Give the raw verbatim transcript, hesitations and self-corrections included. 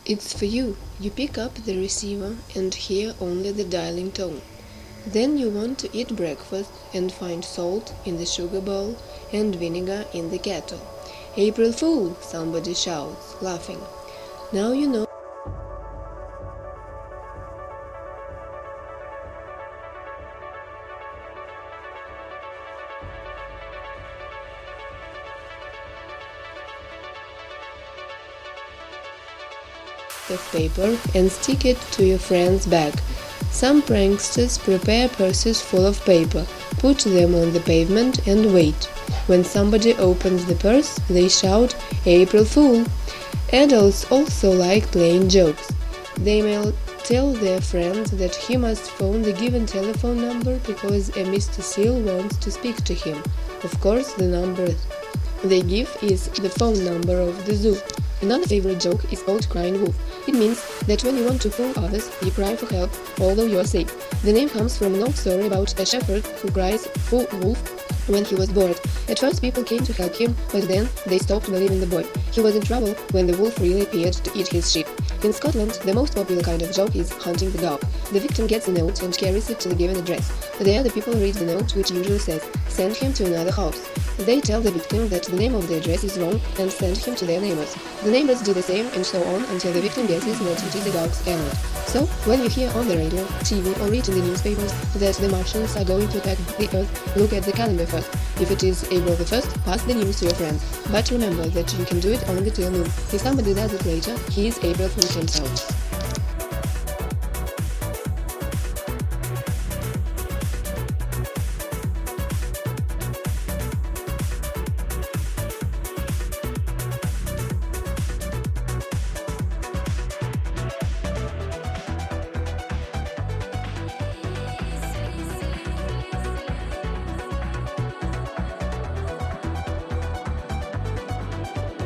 It's for you. You pick up the receiver and hear only the dialing tone. Then you want to eat breakfast and find salt in the sugar bowl and vinegar in the kettle. "April Fool!" somebody shouts, laughing. Now you know of paper and stick it to your friend's bag. Some pranksters prepare purses full of paper, put them on the pavement and wait. When somebody opens the purse, they shout, "April Fool!" Adults also like playing jokes. They may tell their friend that he must phone the given telephone number because a Mister Seal wants to speak to him. Of course, the number they give is the phone number of the zoo. Another favorite joke is called crying wolf. It means that when you want to fool others, you cry for help, although you are safe. The name comes from an old story about a shepherd who cries "Fool wolf" when he was bored. At first people came to help him, but then they stopped believing the boy. He was in trouble when the wolf really appeared to eat his sheep. In Scotland, the most popular kind of joke is hunting the dog. The victim gets a note and carries it to the given address. There the people read the note, which usually says, "Send him to another house." They tell the victim that the name of the address is wrong and send him to their neighbors. The neighbors do the same and so on until the victim guesses that it is a dog's errand. So, when you hear on the radio, T V or read in the newspapers that the Martians are going to attack the Earth, look at the calendar first. If it is April the first, pass the news to your friends. But remember that you can do it only till noon. If somebody does it later, he is April Fool himself.